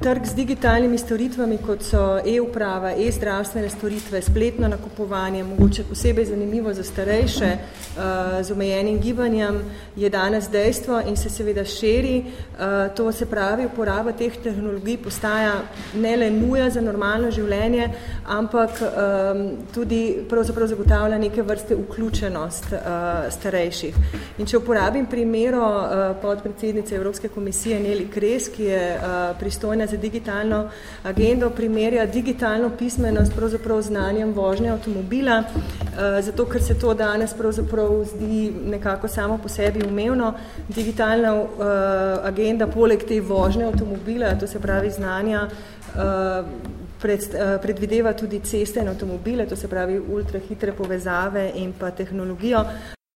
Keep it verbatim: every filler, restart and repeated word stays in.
trg z digitalnimi storitvami, kot so e-uprava, e-zdravstvene storitve, spletno nakupovanje, mogoče posebej zanimivo za starejše z omejenim gibanjem, je danes dejstvo in se seveda širi. To se pravi, uporaba teh tehnologij postaja ne le nuja za normalno življenje, ampak tudi pravzaprav zagotavlja neke vrste vključenost starejših. In če uporabim primero podpredsednice Evropske komisije Neli Kres, ki je pristojna za digitalno agendo, primerja digitalno pismenost pravzaprav znanjem vožnje avtomobila, zato ker se to danes pravzaprav zdi nekako samo po sebi umevno. Digitalna agenda poleg te vožnje avtomobila, to se pravi znanja, Pred, predvideva tudi ceste in avtomobile, to se pravi ultrahitre povezave in pa tehnologijo,